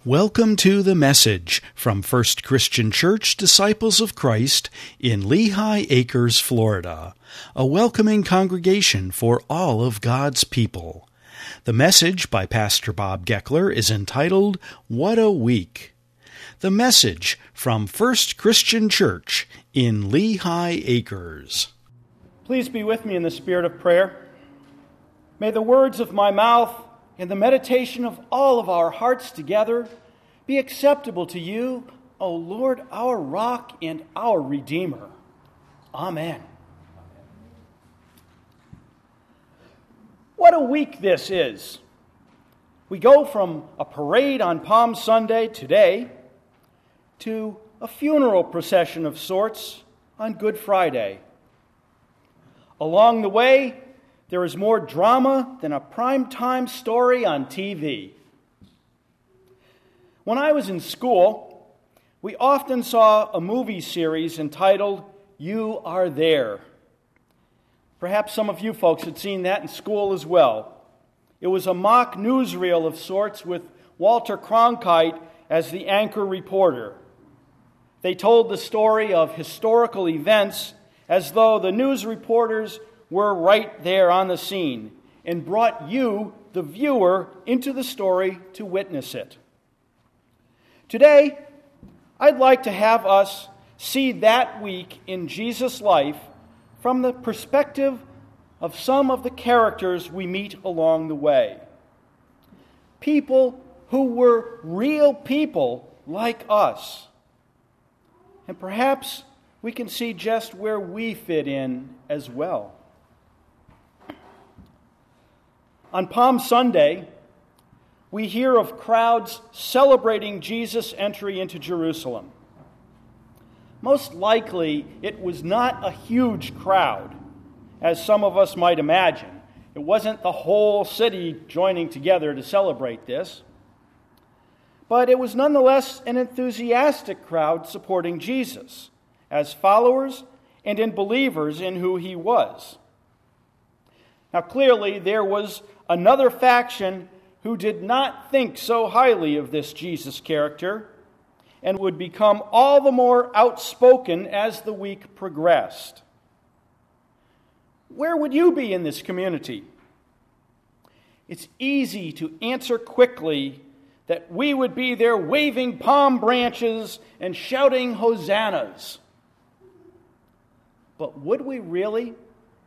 Welcome to The Message from First Christian Church Disciples of Christ in Lehigh Acres, Florida, a welcoming congregation for all of God's people. The message by Pastor Bob Geckler is entitled, What a Week! The Message from First Christian Church in Lehigh Acres. Please be with me in the spirit of prayer. May the words of my mouth and the meditation of all of our hearts together be acceptable to you, O Lord, our rock and our Redeemer. Amen. What a week this is. We go from a parade on Palm Sunday today to a funeral procession of sorts on Good Friday. Along the way, there is more drama than a primetime story on TV. When I was in school, we often saw a movie series entitled You Are There. Perhaps some of you folks had seen that in school as well. It was a mock newsreel of sorts with Walter Cronkite as the anchor reporter. They told the story of historical events as though the news reporters were right there on the scene and brought you, the viewer, into the story to witness it. Today, I'd like to have us see that week in Jesus' life from the perspective of some of the characters we meet along the way. People who were real people like us. And perhaps we can see just where we fit in as well. On Palm Sunday, we hear of crowds celebrating Jesus' entry into Jerusalem. Most likely, it was not a huge crowd, as some of us might imagine. It wasn't the whole city joining together to celebrate this. But it was nonetheless an enthusiastic crowd supporting Jesus as followers and in believers in who he was. Now, clearly, there was another faction who did not think so highly of this Jesus character and would become all the more outspoken as the week progressed. Where would you be in this community? It's easy to answer quickly that we would be there waving palm branches and shouting hosannas. But would we really?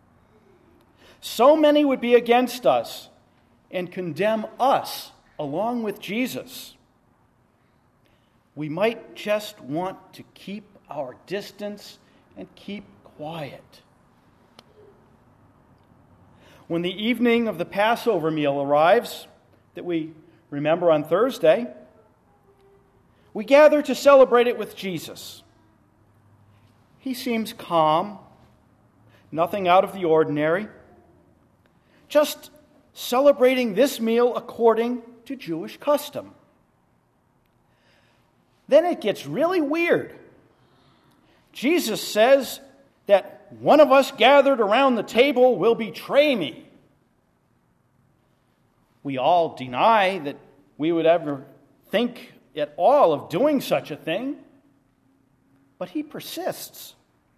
So many would be against us and condemn us along with Jesus. We might just want to keep our distance and keep quiet. When the evening of the Passover meal arrives, that we remember on Thursday, we gather to celebrate it with Jesus. He seems calm, nothing out of the ordinary, just celebrating this meal according to Jewish custom. Then it gets really weird. Jesus says that one of us gathered around the table will betray me. We all deny that we would ever think at all of doing such a thing, but he persists.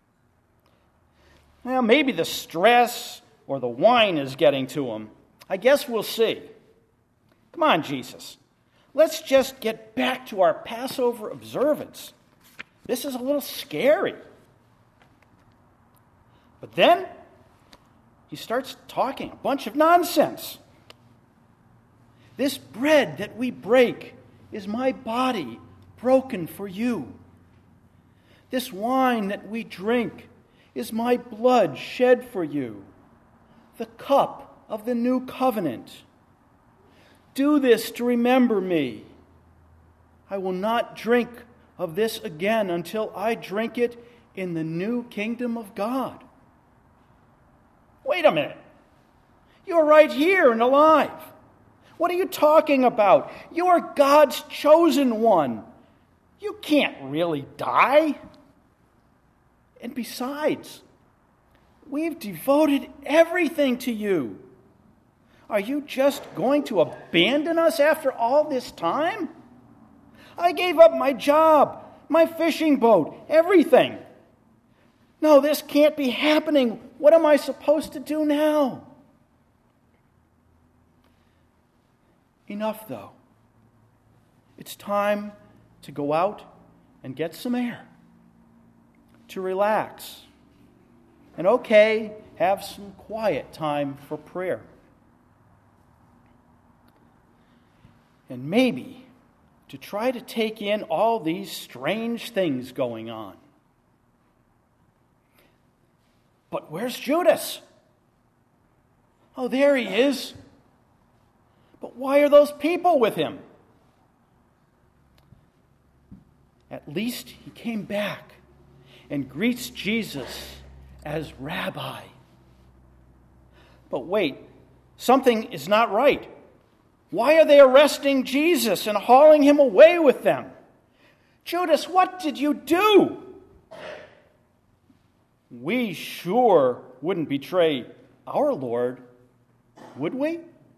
Well, maybe the stress or the wine is getting to him. I guess we'll see. Come on, Jesus. Let's just get back to our Passover observance. This is a little scary. But then he starts talking a bunch of nonsense. This bread that we break is my body broken for you. This wine that we drink is my blood shed for you. The cup of the new covenant. Do this to remember me. I will not drink of this again until I drink it in the new kingdom of God. Wait a minute. You're right here and alive. What are you talking about? You are God's chosen one. You can't really die. And besides, we've devoted everything to you. Are you just going to abandon us after all this time? I gave up my job, my fishing boat, everything. No, this can't be happening. What am I supposed to do now? Enough, though. It's time to go out and get some air, to relax, and have some quiet time for prayer. And maybe to try to take in all these strange things going on. But where's Judas? Oh, there he is. But why are those people with him? At least he came back and greets Jesus as Rabbi. But wait, something is not right. Why are they arresting Jesus and hauling him away with them? Judas, what did you do? We sure wouldn't betray our Lord, would we?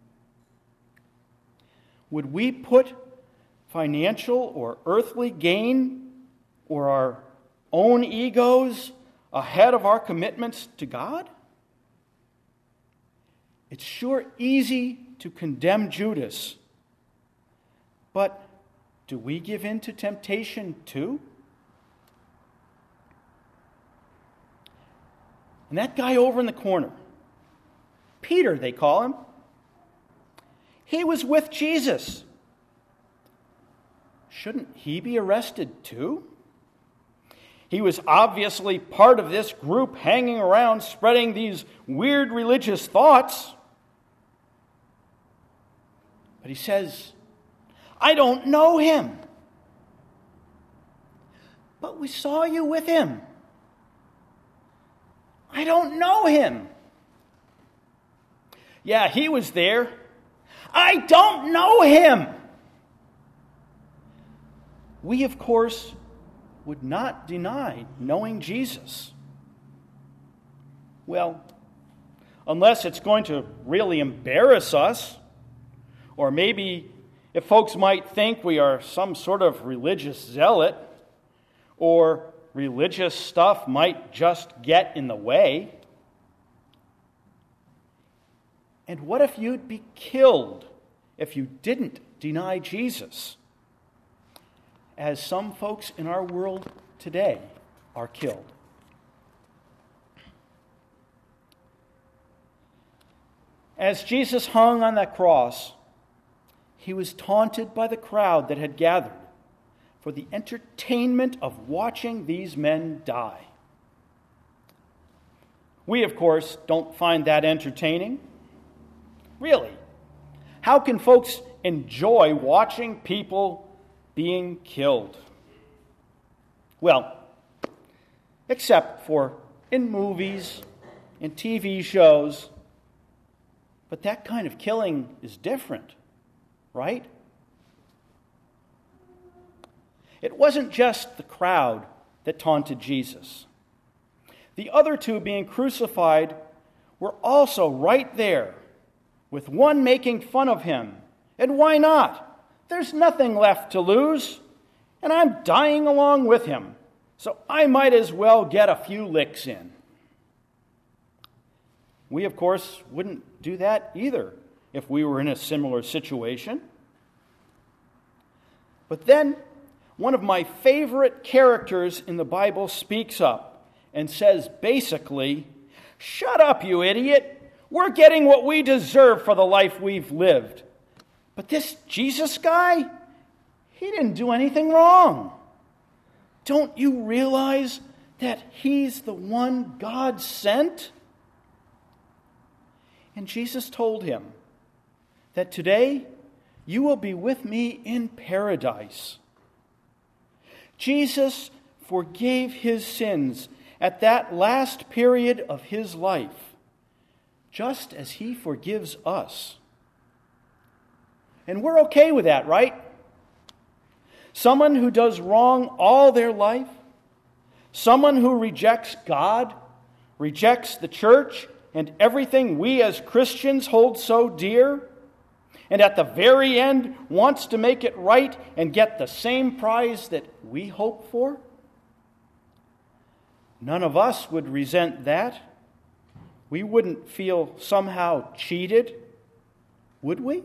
Would we put financial or earthly gain or our own egos ahead of our commitments to God? It's sure easy to condemn Judas, but do we give in to temptation too? And that guy over in the corner, Peter they call him, he was with Jesus. Shouldn't he be arrested too? He was obviously part of this group hanging around spreading these weird religious thoughts. But he says, I don't know him. But we saw you with him. I don't know him. Yeah, he was there. I don't know him. We, of course, would not deny knowing Jesus. Well, unless it's going to really embarrass us, or maybe if folks might think we are some sort of religious zealot, or religious stuff might just get in the way. And what if you'd be killed if you didn't deny Jesus? As some folks in our world today are killed. As Jesus hung on that cross, he was taunted by the crowd that had gathered for the entertainment of watching these men die. We, of course, don't find that entertaining. Really, how can folks enjoy watching people being killed? Well, except for in movies, in TV shows. But that kind of killing is different, right? It wasn't just the crowd that taunted Jesus. The other two being crucified were also right there, with one making fun of him. And why not? There's nothing left to lose, and I'm dying along with him, so I might as well get a few licks in. We, of course, wouldn't do that either if we were in a similar situation. But then, one of my favorite characters in the Bible speaks up and says basically, "Shut up, you idiot. We're getting what we deserve for the life we've lived. But this Jesus guy, he didn't do anything wrong. Don't you realize that he's the one God sent?" And Jesus told him that today you will be with me in paradise. Jesus forgave his sins at that last period of his life, just as he forgives us. And we're okay with that, right? Someone who does wrong all their life, someone who rejects God, rejects the church and everything we as Christians hold so dear, and at the very end wants to make it right and get the same prize that we hope for? None of us would resent that. We wouldn't feel somehow cheated, would we?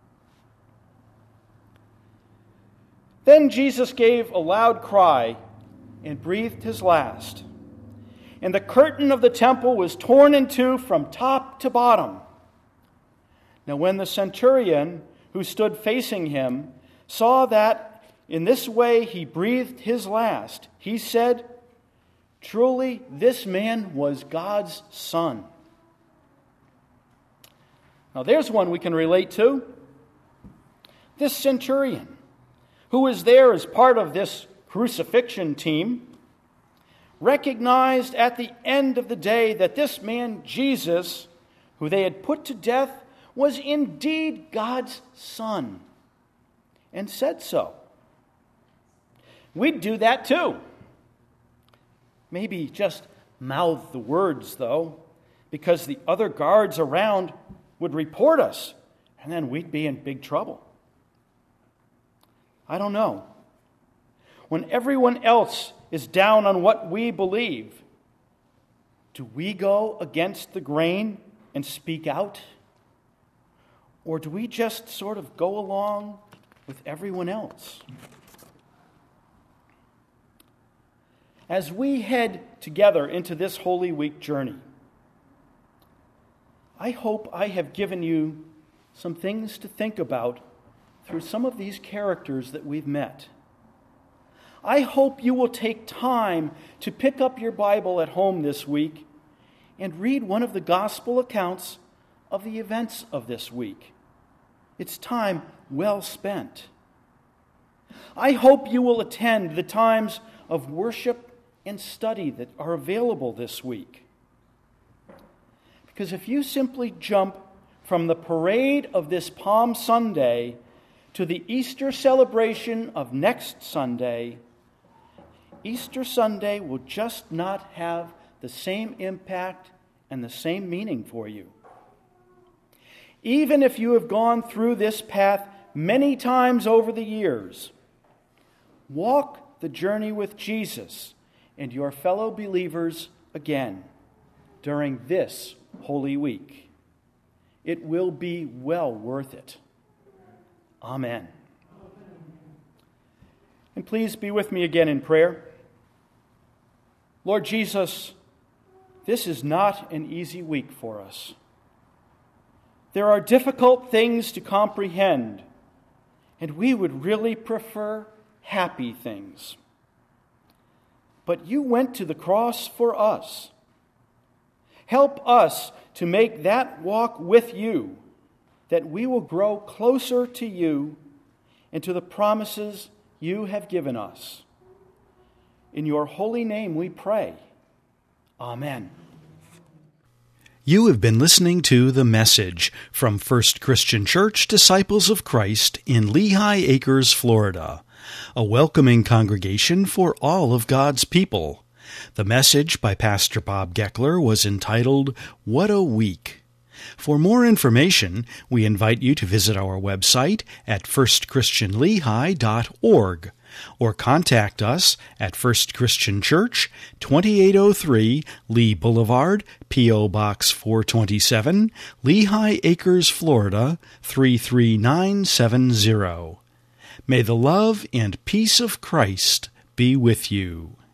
Then Jesus gave a loud cry and breathed his last. And the curtain of the temple was torn in two from top to bottom. Now when the centurion who stood facing him saw that in this way he breathed his last, he said, "Truly, this man was God's Son." Now there's one we can relate to. This centurion, who was there as part of this crucifixion team, recognized at the end of the day that this man, Jesus, who they had put to death, was indeed God's Son, and said so. We'd do that too. Maybe just mouth the words, though, because the other guards around would report us, and then we'd be in big trouble. I don't know. When everyone else is down on what we believe, do we go against the grain and speak out? Or do we just sort of go along with everyone else? As we head together into this Holy Week journey, I hope I have given you some things to think about through some of these characters that we've met. I hope you will take time to pick up your Bible at home this week and read one of the gospel accounts of the events of this week. It's time well spent. I hope you will attend the times of worship and study that are available this week. Because if you simply jump from the parade of this Palm Sunday to the Easter celebration of next Sunday, Easter Sunday will just not have the same impact and the same meaning for you. Even if you have gone through this path many times over the years, walk the journey with Jesus and your fellow believers again during this Holy Week. It will be well worth it. Amen. And please be with me again in prayer. Lord Jesus, this is not an easy week for us. There are difficult things to comprehend, and we would really prefer happy things. But you went to the cross for us. Help us to make that walk with you, that we will grow closer to you and to the promises you have given us. In your holy name we pray. Amen. You have been listening to The Message from First Christian Church, Disciples of Christ in Lehigh Acres, Florida, a welcoming congregation for all of God's people. The message by Pastor Bob Geckler was entitled, "What a Week." For more information, we invite you to visit our website at firstchristianlehigh.org or contact us at First Christian Church, 2803 Lee Boulevard, P.O. Box 427, Lehigh Acres, Florida, 33970. May the love and peace of Christ be with you.